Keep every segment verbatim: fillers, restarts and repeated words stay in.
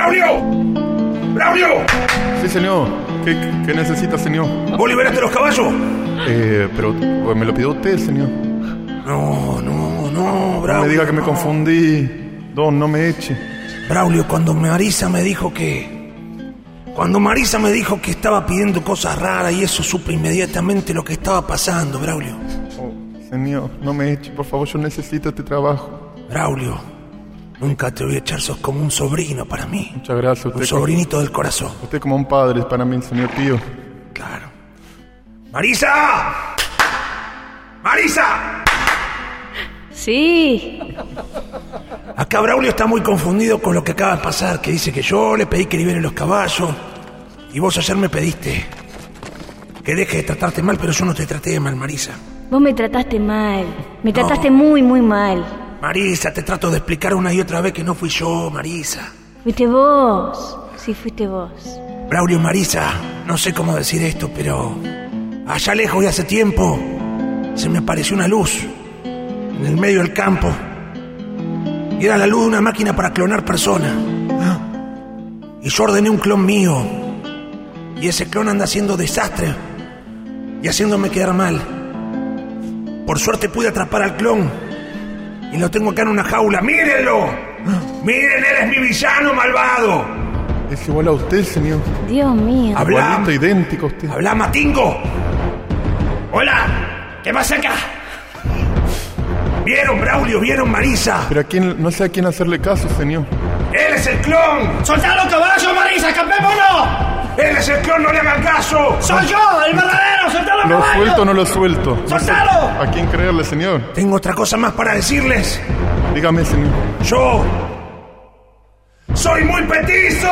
¡Braulio! ¡Braulio! Sí, señor. ¿Qué, qué necesita, señor? ¿Vos liberaste los caballos? Eh, pero pues, me lo pidió usted, señor. No, no, no, Braulio. No me diga que me no. confundí. Don, no me eche. Braulio, cuando Marisa me dijo que... Cuando Marisa me dijo que estaba pidiendo cosas raras y eso, supe inmediatamente lo que estaba pasando, Braulio. Oh, señor, no me eche, por favor, yo necesito este trabajo. Braulio, nunca te voy a echar, sos como un sobrino para mí. Muchas gracias. Usted Un sobrinito como, del corazón. Usted como un padre para mí, señor Pío. Claro. ¡Marisa! ¡Marisa! Sí. Acá Braulio está muy confundido con lo que acaba de pasar, que dice que yo le pedí que libere los caballos y vos ayer me pediste que deje de tratarte mal, pero yo no te traté de mal, Marisa. Vos me trataste mal. Me No. trataste muy, muy mal. Marisa, te trato de explicar una y otra vez que no fui yo, Marisa. Fuiste vos. Sí, fuiste vos. Braulio, Marisa, no sé cómo decir esto, pero allá lejos y hace tiempo se me apareció una luz en el medio del campo. Y era la luz de una máquina para clonar personas. Y yo ordené un clon mío. Y ese clon anda haciendo desastre y haciéndome quedar mal. Por suerte pude atrapar al clon y lo tengo acá en una jaula. ¡Mírenlo! ¡Miren, él es mi villano malvado! Es igual a usted, señor. Dios mío. Habla. Igualito, idéntico a usted. ¡Habla, Matingo! ¡Hola! ¿Qué pasa acá? ¿Vieron, Braulio? ¿Vieron, Marisa? Pero a quién, no sé a quién hacerle caso, señor. ¡Él es el clon! ¡Soltá los caballos, Marisa! ¡Escapémonos! ¡Él es el clon! ¡No le hagan caso! ¡Soy yo, el verdadero! ¡Soltá los ¿Lo caballos! suelto o no lo suelto? No sé ¡Soltalo! ¿A quién creerle, señor? Tengo otra cosa más para decirles. Dígame, señor. Yo... ¡soy muy petizo!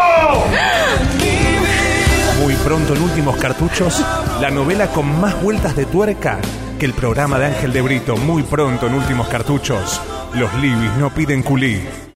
Muy pronto en Últimos Cartuchos, la novela con más vueltas de tuerca que el programa de Ángel de Brito. Muy pronto en Últimos Cartuchos, los Libis no piden culí.